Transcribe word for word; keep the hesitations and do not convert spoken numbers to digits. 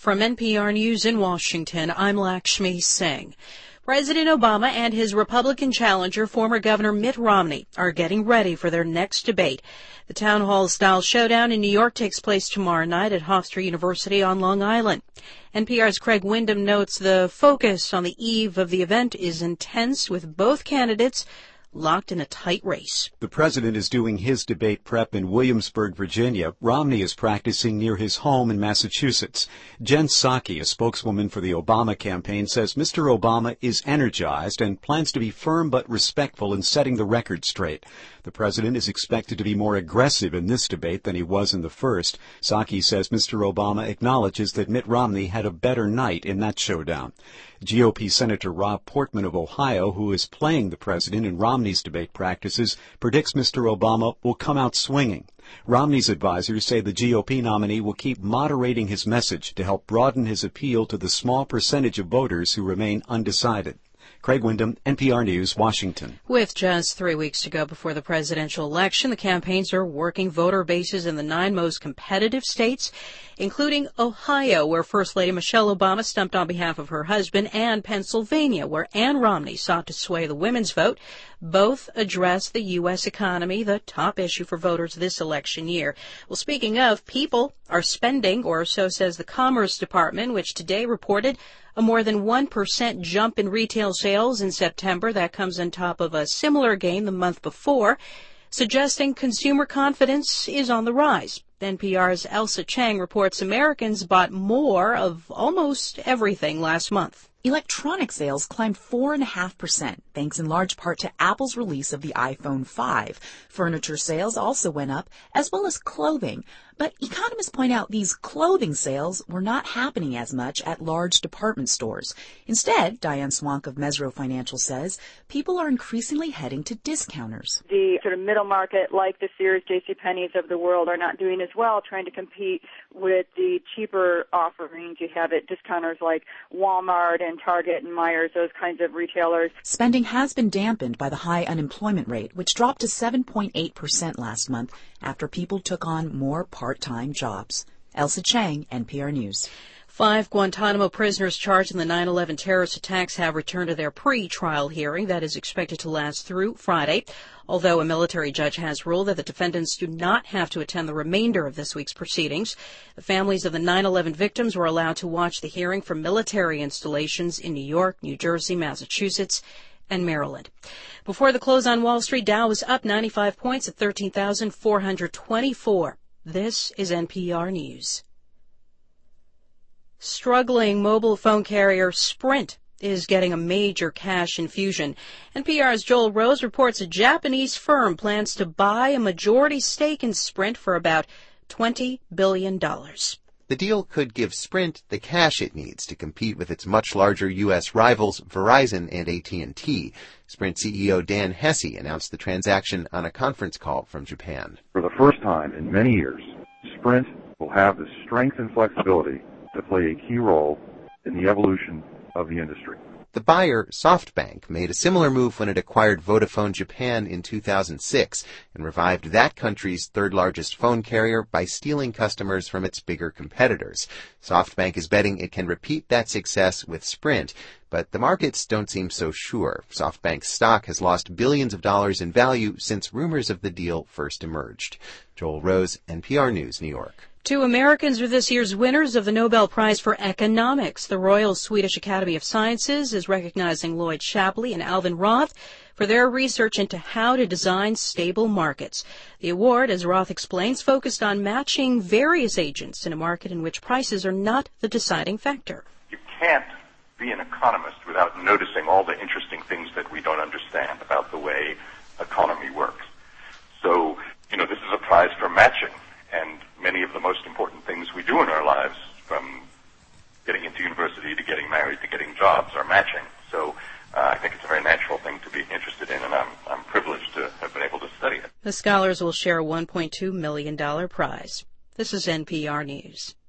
From N P R News in Washington, I'm Lakshmi Singh. President Obama and his Republican challenger, former Governor Mitt Romney, are getting ready for their next debate. The town hall-style showdown in New York takes place tomorrow night at Hofstra University on Long Island. N P R's Craig Windham notes the focus on the eve of the event is intense, with both candidates locked in a tight race. The president is doing his debate prep in Williamsburg, Virginia. Romney is practicing near his home in Massachusetts. Jen Psaki, a spokeswoman for the Obama campaign, says Mister Obama is energized and plans to be firm but respectful in setting the record straight. The president is expected to be more aggressive in this debate than he was in the first. Psaki says Mister Obama acknowledges that Mitt Romney had a better night in that showdown. G O P Senator Rob Portman of Ohio, who is playing the president in Romney's debate practices, predicts Mister Obama will come out swinging. Romney's advisors say the G O P nominee will keep moderating his message to help broaden his appeal to the small percentage of voters who remain undecided. Craig Windham, N P R News, Washington. With just three weeks to go before the presidential election, the campaigns are working voter bases in the nine most competitive states, including Ohio, where First Lady Michelle Obama stumped on behalf of her husband, and Pennsylvania, where Ann Romney sought to sway the women's vote. Both address the U S economy, the top issue for voters this election year. Well, speaking of, people are spending, or so says the Commerce Department, which today reported a more than one percent jump in retail sales in September. That comes on top of a similar gain the month before, suggesting consumer confidence is on the rise. N P R's Elsa Chang reports Americans bought more of almost everything last month. Electronic sales climbed four point five percent, thanks in large part to Apple's release of the iPhone five. Furniture sales also went up, as well as clothing. But economists point out these clothing sales were not happening as much at large department stores. Instead, Diane Swank of Mesro Financial says people are increasingly heading to discounters. The sort of middle market, like the Sears, JCPenney's of the world, are not doing as well, trying to compete with the cheaper offerings you have at discounters like Walmart and Target and Myers, those kinds of retailers. Spending has been dampened by the high unemployment rate, which dropped to seven point eight percent last month after people took on more part-time jobs. Elsa Chang, N P R News. Five Guantanamo prisoners charged in the nine eleven terrorist attacks have returned to their pre-trial hearing that is expected to last through Friday, although a military judge has ruled that the defendants do not have to attend the remainder of this week's proceedings. The families of the nine eleven victims were allowed to watch the hearing from military installations in New York, New Jersey, Massachusetts, and Maryland. Before the close on Wall Street, Dow was up ninety-five points at thirteen thousand four hundred twenty-four. This is N P R News. Struggling mobile phone carrier Sprint is getting a major cash infusion. N P R's Joel Rose reports a Japanese firm plans to buy a majority stake in Sprint for about twenty billion dollars. The deal could give Sprint the cash it needs to compete with its much larger U S rivals Verizon and A T and T. Sprint C E O Dan Hesse announced the transaction on a conference call from Japan. For the first time in many years, Sprint will have the strength and flexibility to play a key role in the evolution of the industry. The buyer, SoftBank, made a similar move when it acquired Vodafone Japan in two thousand six and revived that country's third-largest phone carrier by stealing customers from its bigger competitors. SoftBank is betting it can repeat that success with Sprint, but the markets don't seem so sure. SoftBank's stock has lost billions of dollars in value since rumors of the deal first emerged. Joel Rose, N P R News, New York. Two Americans are this year's winners of the Nobel Prize for Economics. The Royal Swedish Academy of Sciences is recognizing Lloyd Shapley and Alvin Roth for their research into how to design stable markets. The award, as Roth explains, focused on matching various agents in a market in which prices are not the deciding factor. You can't be an economist without noticing all the interesting things that we don't understand about the way economy works. So, you know, this is a prize for matching. And many of the most important things we do in our lives, from getting into university to getting married to getting jobs, are matching. So uh, I think it's a very natural thing to be interested in, and I'm, I'm privileged to have been able to study it. The scholars will share a one point two million dollars prize. This is N P R News.